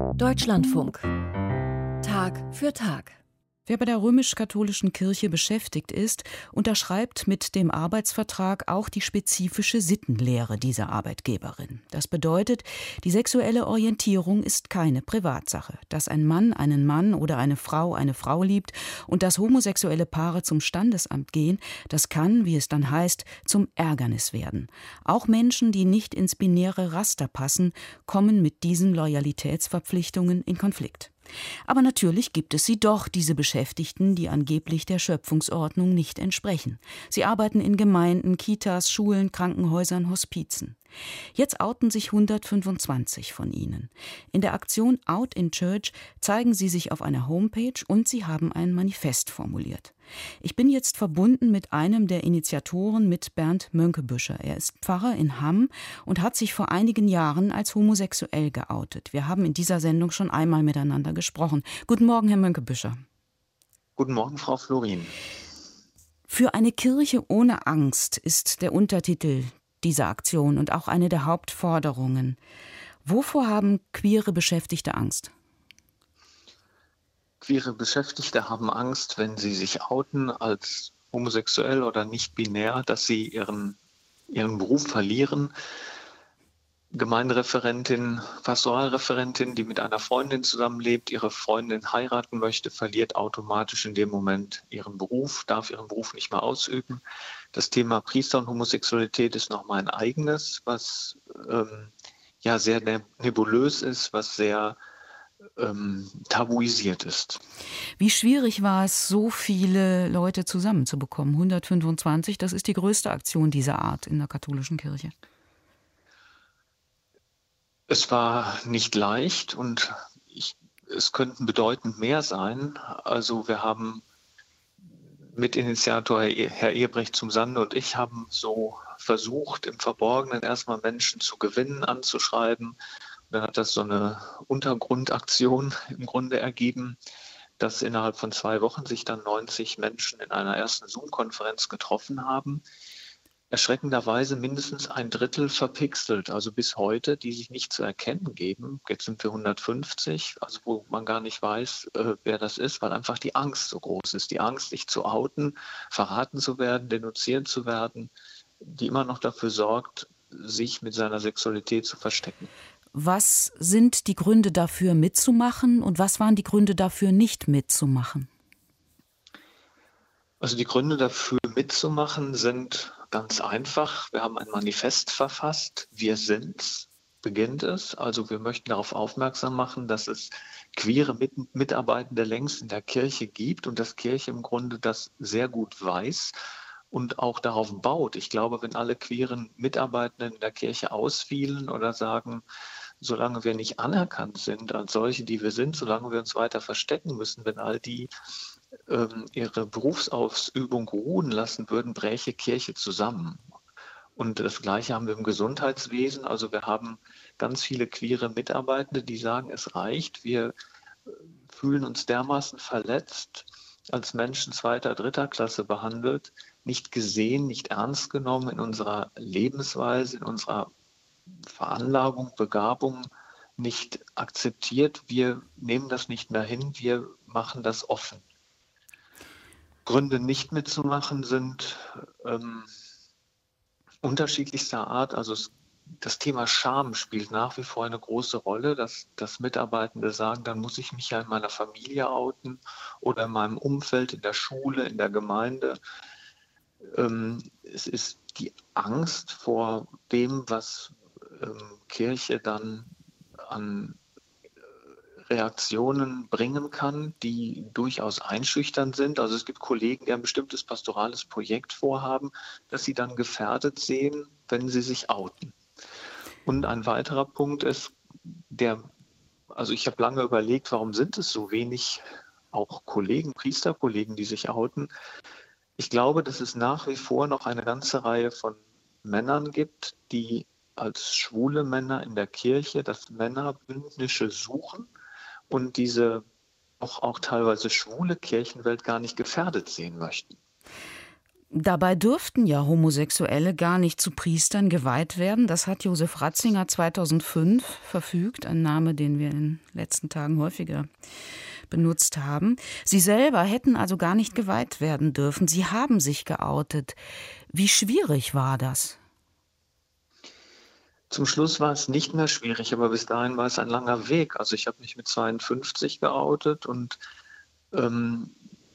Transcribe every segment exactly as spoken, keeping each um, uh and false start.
Deutschlandfunk. Tag für Tag. Wer bei der römisch-katholischen Kirche beschäftigt ist, unterschreibt mit dem Arbeitsvertrag auch die spezifische Sittenlehre dieser Arbeitgeberin. Das bedeutet, die sexuelle Orientierung ist keine Privatsache. Dass ein Mann einen Mann oder eine Frau eine Frau liebt und dass homosexuelle Paare zum Standesamt gehen, das kann, wie es dann heißt, zum Ärgernis werden. Auch Menschen, die nicht ins binäre Raster passen, kommen mit diesen Loyalitätsverpflichtungen in Konflikt. Aber natürlich gibt es sie doch, diese Beschäftigten, die angeblich der Schöpfungsordnung nicht entsprechen. Sie arbeiten in Gemeinden, Kitas, Schulen, Krankenhäusern, Hospizen. Jetzt outen sich hundertfünfundzwanzig von ihnen. In der Aktion Out in Church zeigen sie sich auf einer Homepage und sie haben ein Manifest formuliert. Ich bin jetzt verbunden mit einem der Initiatoren, mit Bernd Mönckebuescher. Er ist Pfarrer in Hamm und hat sich vor einigen Jahren als homosexuell geoutet. Wir haben in dieser Sendung schon einmal miteinander gesprochen. Guten Morgen, Herr Mönckebuescher. Guten Morgen, Frau Florin. Für eine Kirche ohne Angst ist der Untertitel dieser Aktion und auch eine der Hauptforderungen. Wovor haben queere Beschäftigte Angst? Queere Beschäftigte haben Angst, wenn sie sich outen als homosexuell oder nicht binär, dass sie ihren, ihren Beruf verlieren. Gemeindereferentin, Pastoralreferentin, die mit einer Freundin zusammenlebt, ihre Freundin heiraten möchte, verliert automatisch in dem Moment ihren Beruf, darf ihren Beruf nicht mehr ausüben. Das Thema Priester und Homosexualität ist nochmal ein eigenes, was ähm, ja sehr nebulös ist, was sehr ähm, tabuisiert ist. Wie schwierig war es, so viele Leute zusammenzubekommen? hundertfünfundzwanzig, das ist die größte Aktion dieser Art in der katholischen Kirche. Es war nicht leicht und ich, es könnten bedeutend mehr sein. Also wir haben Mitinitiator Herr Ehebrecht zum Sande und ich haben so versucht, im Verborgenen erstmal Menschen zu gewinnen, anzuschreiben. Und dann hat das so eine Untergrundaktion im Grunde ergeben, dass innerhalb von zwei Wochen sich dann neunzig Menschen in einer ersten Zoom-Konferenz getroffen haben. Erschreckenderweise mindestens ein Drittel verpixelt, also bis heute, die sich nicht zu erkennen geben. Jetzt sind wir hundertfünfzig, also wo man gar nicht weiß, äh, wer das ist, weil einfach die Angst so groß ist. Die Angst, sich zu outen, verraten zu werden, denunziert zu werden, die immer noch dafür sorgt, sich mit seiner Sexualität zu verstecken. Was sind die Gründe dafür, mitzumachen und was waren die Gründe dafür, nicht mitzumachen? Also die Gründe dafür, mitzumachen, sind ganz einfach. Wir haben ein Manifest verfasst. Wir sind's, beginnt es. Also wir möchten darauf aufmerksam machen, dass es queere Mit- Mitarbeitende längst in der Kirche gibt und dass Kirche im Grunde das sehr gut weiß und auch darauf baut. Ich glaube, wenn alle queeren Mitarbeitenden in der Kirche ausfielen oder sagen, solange wir nicht anerkannt sind als solche, die wir sind, solange wir uns weiter verstecken müssen, wenn all die ähm, ihre Berufsausübung ruhen lassen würden, bräche Kirche zusammen. Und das Gleiche haben wir im Gesundheitswesen. Also wir haben ganz viele queere Mitarbeitende, die sagen, es reicht, wir fühlen uns dermaßen verletzt, als Menschen zweiter, dritter Klasse behandelt, nicht gesehen, nicht ernst genommen in unserer Lebensweise, in unserer Veranlagung, Begabung nicht akzeptiert. Wir nehmen das nicht mehr hin, wir machen das offen. Gründe nicht mitzumachen sind ähm, unterschiedlichster Art. Also es, das Thema Scham spielt nach wie vor eine große Rolle, dass, dass Mitarbeitende sagen, dann muss ich mich ja in meiner Familie outen oder in meinem Umfeld, in der Schule, in der Gemeinde. Ähm, es ist die Angst vor dem, was ähm, Kirche dann an Reaktionen bringen kann, die durchaus einschüchternd sind. Also es gibt Kollegen, die ein bestimmtes pastorales Projekt vorhaben, das sie dann gefährdet sehen, wenn sie sich outen. Und ein weiterer Punkt ist, der, also ich habe lange überlegt, warum sind es so wenig auch Kollegen, Priesterkollegen, die sich outen. Ich glaube, dass es nach wie vor noch eine ganze Reihe von Männern gibt, die als schwule Männer in der Kirche das Männerbündnische suchen und diese auch, auch teilweise schwule Kirchenwelt gar nicht gefährdet sehen möchten. Dabei dürften ja Homosexuelle gar nicht zu Priestern geweiht werden. Das hat Josef Ratzinger zweitausendfünf verfügt, ein Name, den wir in den letzten Tagen häufiger benutzt haben. Sie selber hätten also gar nicht geweiht werden dürfen. Sie haben sich geoutet. Wie schwierig war das? Zum Schluss war es nicht mehr schwierig, aber bis dahin war es ein langer Weg. Also ich habe mich mit zweiundfünfzig geoutet und ähm,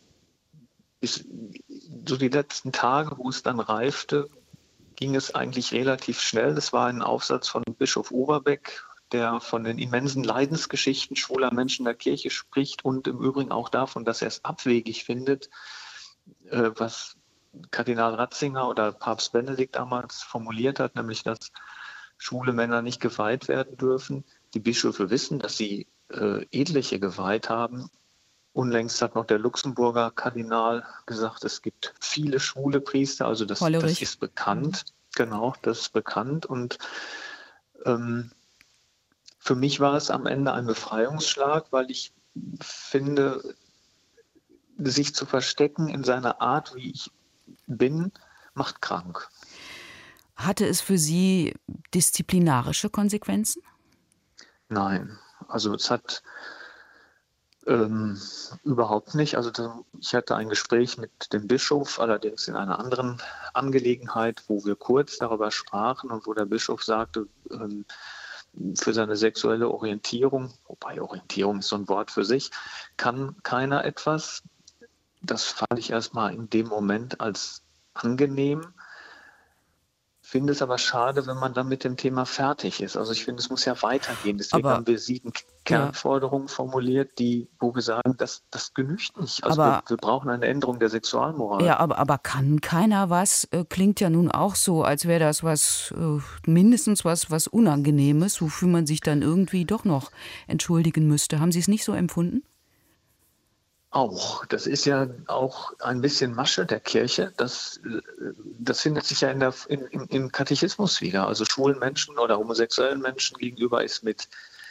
bis so die letzten Tage, wo es dann reifte, ging es eigentlich relativ schnell. Es war ein Aufsatz von Bischof Overbeck, der von den immensen Leidensgeschichten schwuler Menschen der Kirche spricht und im Übrigen auch davon, dass er es abwegig findet, äh, was Kardinal Ratzinger oder Papst Benedikt damals formuliert hat, nämlich dass schwule Männer nicht geweiht werden dürfen. Die Bischöfe wissen, dass sie äh, etliche geweiht haben. Unlängst hat noch der Luxemburger Kardinal gesagt, es gibt viele schwule Priester, also das, das ist bekannt. Genau, das ist bekannt. Und ähm, für mich war es am Ende ein Befreiungsschlag, weil ich finde, sich zu verstecken in seiner Art, wie ich bin, macht krank. Hatte es für Sie disziplinarische Konsequenzen? Nein, also es hat ähm, überhaupt nicht. Also da, ich hatte ein Gespräch mit dem Bischof, allerdings in einer anderen Angelegenheit, wo wir kurz darüber sprachen und wo der Bischof sagte, ähm, für seine sexuelle Orientierung, wobei Orientierung ist so ein Wort für sich, kann keiner etwas. Das fand ich erstmal in dem Moment als angenehm. Finde es aber schade, wenn man dann mit dem Thema fertig ist. Also ich finde, es muss ja weitergehen. Deswegen aber, haben wir sieben Kernforderungen ja. formuliert, die, wo wir sagen, das, das genügt nicht. Also aber, wir, wir brauchen eine Änderung der Sexualmoral. Ja, aber, aber kann keiner was? Äh, klingt ja nun auch so, als wäre das was, äh, mindestens was, was Unangenehmes, wofür man sich dann irgendwie doch noch entschuldigen müsste. Haben Sie es nicht so empfunden? Auch. Das ist ja auch ein bisschen Masche der Kirche. Das, das findet sich ja in der, in, im, im Katechismus wieder. Also schwulen Menschen oder homosexuellen Menschen gegenüber ist mit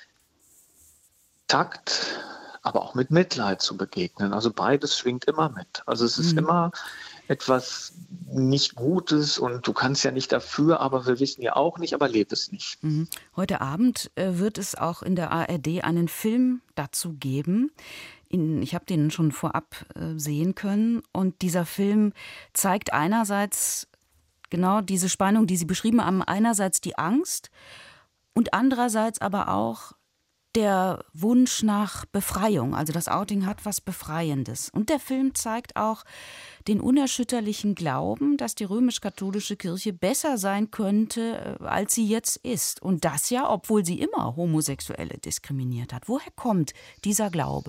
Takt, aber auch mit Mitleid zu begegnen. Also beides schwingt immer mit. Also es ist mhm. immer etwas nicht Gutes und du kannst ja nicht dafür, aber wir wissen ja auch nicht, aber leb es nicht. Mhm. Heute Abend äh, wird es auch in der A R D einen Film dazu geben. In, ich habe den schon vorab äh, sehen können und dieser Film zeigt einerseits genau diese Spannung, die Sie beschrieben haben, einerseits die Angst und andererseits aber auch der Wunsch nach Befreiung. Also das Outing hat was Befreiendes. Und der Film zeigt auch den unerschütterlichen Glauben, dass die römisch-katholische Kirche besser sein könnte, als sie jetzt ist. Und das ja, obwohl sie immer Homosexuelle diskriminiert hat. Woher kommt dieser Glaube?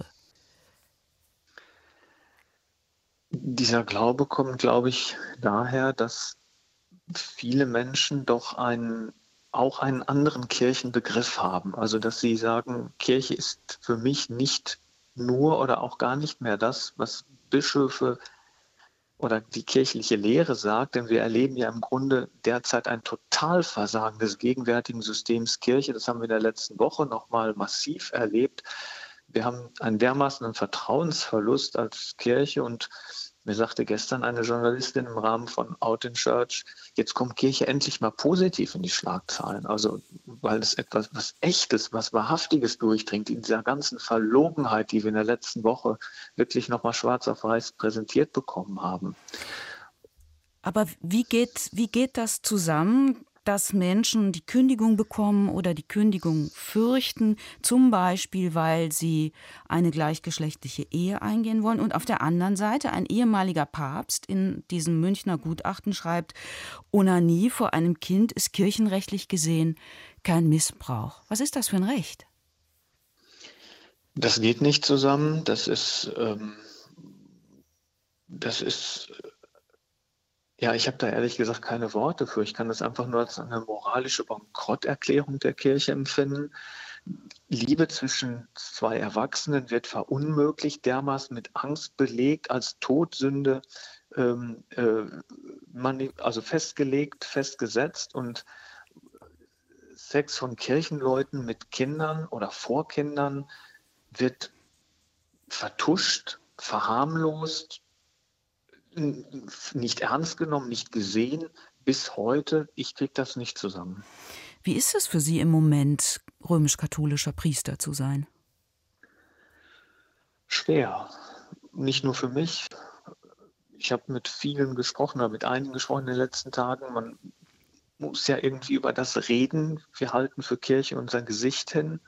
Dieser Glaube kommt, glaube ich, daher, dass viele Menschen doch einen, auch einen anderen Kirchenbegriff haben. Also dass sie sagen, Kirche ist für mich nicht nur oder auch gar nicht mehr das, was Bischöfe oder die kirchliche Lehre sagt, denn wir erleben ja im Grunde derzeit ein Totalversagen des gegenwärtigen Systems Kirche. Das haben wir in der letzten Woche nochmal massiv erlebt. Wir haben einen dermaßen Vertrauensverlust als Kirche und mir sagte gestern eine Journalistin im Rahmen von Out in Church, jetzt kommt Kirche endlich mal positiv in die Schlagzeilen. Also weil es etwas was Echtes, was Wahrhaftiges durchdringt in dieser ganzen Verlogenheit, die wir in der letzten Woche wirklich nochmal schwarz auf weiß präsentiert bekommen haben. Aber wie geht, wie geht das zusammen, dass Menschen die Kündigung bekommen oder die Kündigung fürchten, zum Beispiel, weil sie eine gleichgeschlechtliche Ehe eingehen wollen und auf der anderen Seite ein ehemaliger Papst in diesem Münchner Gutachten schreibt, Onanie vor einem Kind ist kirchenrechtlich gesehen kein Missbrauch. Was ist das für ein Recht? Das geht nicht zusammen. Das ist, ähm, das ist Ja, ich habe da ehrlich gesagt keine Worte für. Ich kann das einfach nur als eine moralische Bankrotterklärung der Kirche empfinden. Liebe zwischen zwei Erwachsenen wird verunmöglicht, dermaßen mit Angst belegt, als Todsünde ähm, äh, man, also festgelegt, festgesetzt und Sex von Kirchenleuten mit Kindern oder vor Kindern wird vertuscht, verharmlost, nicht ernst genommen, nicht gesehen. Bis heute, ich kriege das nicht zusammen. Wie ist es für Sie im Moment, römisch-katholischer Priester zu sein? Schwer. Nicht nur für mich. Ich habe mit vielen gesprochen, oder mit einigen gesprochen in den letzten Tagen. Man muss ja irgendwie über das reden. Wir halten für Kirche unser Gesicht hin.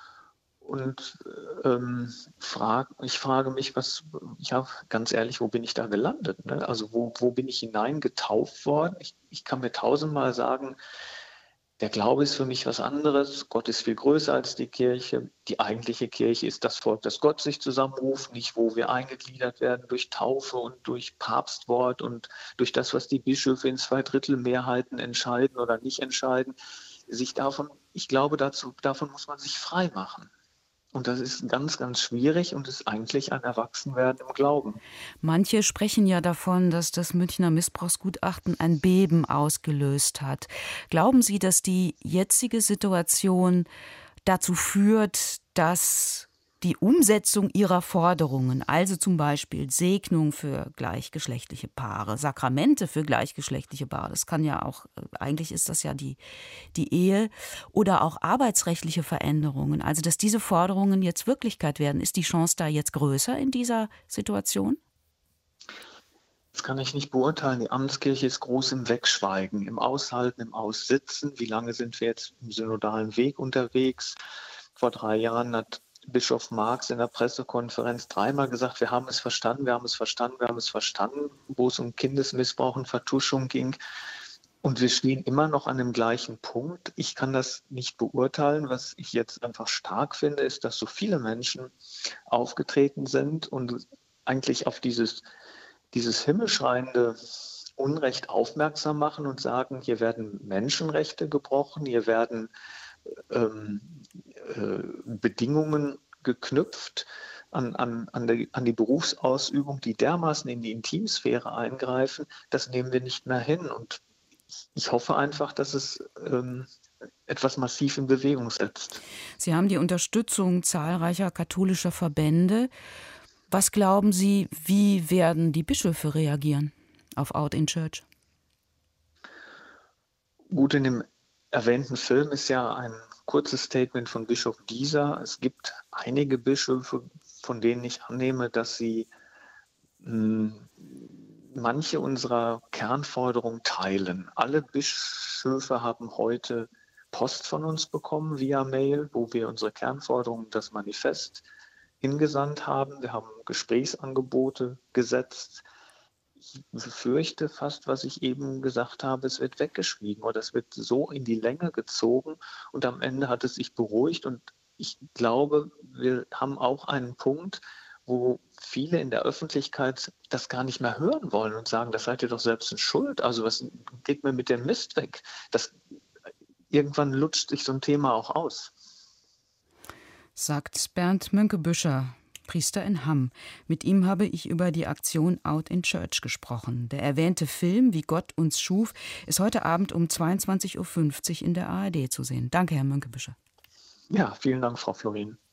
Und ähm, frag, ich frage mich, was, ja, ganz ehrlich, wo bin ich da gelandet? Ne? Also wo, wo bin ich hineingetauft worden? Ich, ich kann mir tausendmal sagen, der Glaube ist für mich was anderes. Gott ist viel größer als die Kirche. Die eigentliche Kirche ist das Volk, das Gott sich zusammenruft, nicht wo wir eingegliedert werden durch Taufe und durch Papstwort und durch das, was die Bischöfe in Zweidrittelmehrheiten entscheiden oder nicht entscheiden. Sich davon, ich glaube, dazu, davon muss man sich frei machen. Und das ist ganz, ganz schwierig und ist eigentlich ein Erwachsenwerden im Glauben. Manche sprechen ja davon, dass das Münchner Missbrauchsgutachten ein Beben ausgelöst hat. Glauben Sie, dass die jetzige Situation dazu führt, dass die Umsetzung Ihrer Forderungen, also zum Beispiel Segnung für gleichgeschlechtliche Paare, Sakramente für gleichgeschlechtliche Paare, das kann ja auch, eigentlich ist das ja die, die Ehe, oder auch arbeitsrechtliche Veränderungen, also dass diese Forderungen jetzt Wirklichkeit werden, ist die Chance da jetzt größer in dieser Situation? Das kann ich nicht beurteilen. Die Amtskirche ist groß im Wegschweigen, im Aushalten, im Aussitzen. Wie lange sind wir jetzt im synodalen Weg unterwegs? Vor drei Jahren hat Bischof Marx in der Pressekonferenz dreimal gesagt, wir haben es verstanden, wir haben es verstanden, wir haben es verstanden, wo es um Kindesmissbrauch und Vertuschung ging. Und wir stehen immer noch an dem gleichen Punkt. Ich kann das nicht beurteilen. Was ich jetzt einfach stark finde, ist, dass so viele Menschen aufgetreten sind und eigentlich auf dieses, dieses himmelschreiende Unrecht aufmerksam machen und sagen, hier werden Menschenrechte gebrochen, hier werden ähm, äh, Bedingungen geknüpft an, an, an, die, an die Berufsausübung, die dermaßen in die Intimsphäre eingreifen, das nehmen wir nicht mehr hin. Und ich hoffe einfach, dass es ähm, etwas massiv in Bewegung setzt. Sie haben die Unterstützung zahlreicher katholischer Verbände. Was glauben Sie, wie werden die Bischöfe reagieren auf Out in Church? Gut, in dem erwähnten Film ist ja ein kurzes Statement von Bischof Dieser. Es gibt einige Bischöfe, von denen ich annehme, dass sie mh, manche unserer Kernforderungen teilen. Alle Bischöfe haben heute Post von uns bekommen via Mail, wo wir unsere Kernforderungen, das Manifest, hingesandt haben. Wir haben Gesprächsangebote gesetzt. Ich befürchte fast, was ich eben gesagt habe, es wird weggeschwiegen oder es wird so in die Länge gezogen und am Ende hat es sich beruhigt und ich glaube, wir haben auch einen Punkt, wo viele in der Öffentlichkeit das gar nicht mehr hören wollen und sagen, das seid ihr doch selbst in Schuld, also was geht mir mit dem Mist weg? Das, irgendwann lutscht sich so ein Thema auch aus. Sagt Bernd Mönckebuescher, Priester in Hamm. Mit ihm habe ich über die Aktion Out in Church gesprochen. Der erwähnte Film, Wie Gott uns schuf, ist heute Abend um zweiundzwanzig Uhr fünfzig in der A R D zu sehen. Danke, Herr Mönckebuescher. Ja, vielen Dank, Frau Florin.